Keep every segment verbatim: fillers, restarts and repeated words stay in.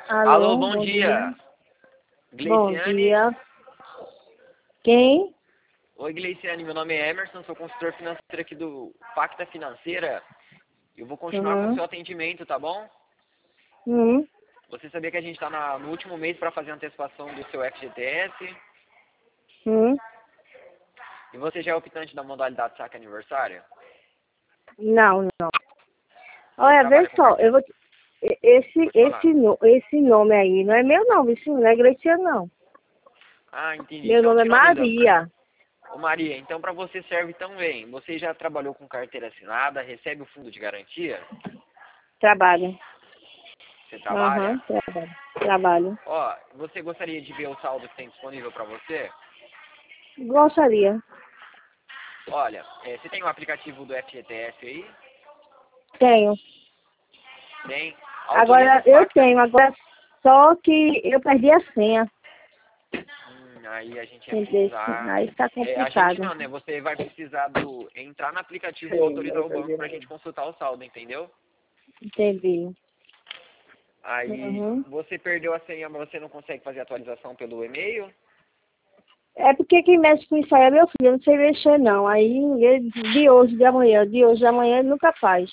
Alô, Alô, bom, bom dia. dia. Bom Gleiciane? dia. Quem? Oi, Gleiciane, meu nome é Emerson, sou consultor financeiro aqui do Pacta Financeira. Eu vou continuar com o Uhum. seu atendimento, tá bom? Uhum. Você sabia que a gente está no último mês para fazer a antecipação do seu F G T S? Uhum. E você já é optante da modalidade saque aniversário? Não, não. Você Olha, trabalha vê com só, eu carteira? vou. te- e- Esse, Pode falar. esse, no- esse nome aí não é meu não, isso não é Graciano, não. Ah, entendi. Meu Então, nome é tira uma dúvida. Maria. Ô, Maria, então para você serve também. Você já trabalhou com carteira assinada, recebe o fundo de garantia? Trabalho. Você Aham, trabalha? trabalho. Trabalho. Ó, você gostaria de ver o saldo que tem disponível para você? Gostaria. Olha, é, você tem o aplicativo do F G T S aí? Tenho. Tem. Autoriza Agora, o eu Pacta. tenho, agora só que eu perdi a senha. Hum, aí a gente ia Entendeu? precisar. Aí tá É, a gente complicado. não, né? Você vai precisar do entrar no aplicativo e autorizar o banco pra gente consultar o saldo, entendeu? Entendi. Aí Uhum. você perdeu a senha, mas você não consegue fazer a atualização pelo e-mail? É porque quem mexe com isso aí é meu filho, eu não sei mexer não. Aí ele, de hoje, de amanhã, de hoje, de amanhã ele nunca faz.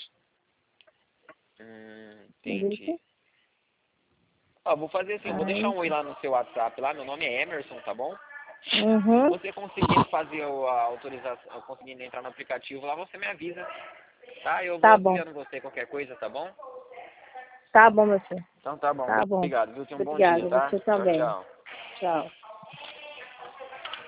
Hum, Entendeu? entendi. Ó, vou fazer assim, eu vou deixar Aí, um oi lá no seu WhatsApp lá, meu nome é Emerson, tá bom? uhum. Você conseguindo fazer o- a autorização, conseguindo entrar no aplicativo lá, você me avisa, tá? Eu vou Tá bom. auxiliando você qualquer coisa, tá bom? Tá bom, meu filho. Então tá bom, Tá bom. obrigado, viu? Tenha um bom dia, Obrigada. tá? Você Tchau, também. tchau. Tchau.